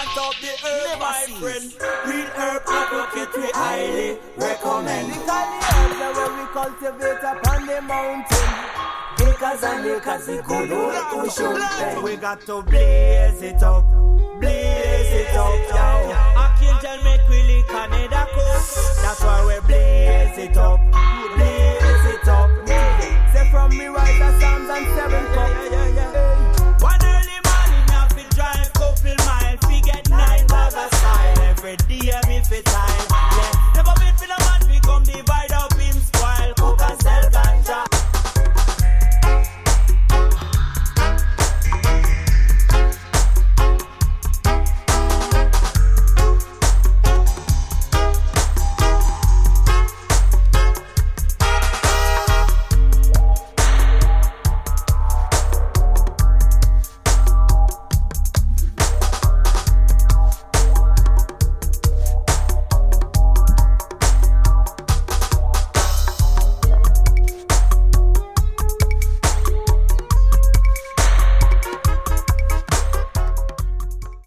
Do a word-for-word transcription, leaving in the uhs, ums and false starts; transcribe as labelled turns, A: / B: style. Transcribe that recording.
A: plant up the herb, my friend. Green herb advocate we highly recommend. Because the herbs are where we cultivate upon the mountain. Acres and acres, the good old ocean. We got to blaze it up.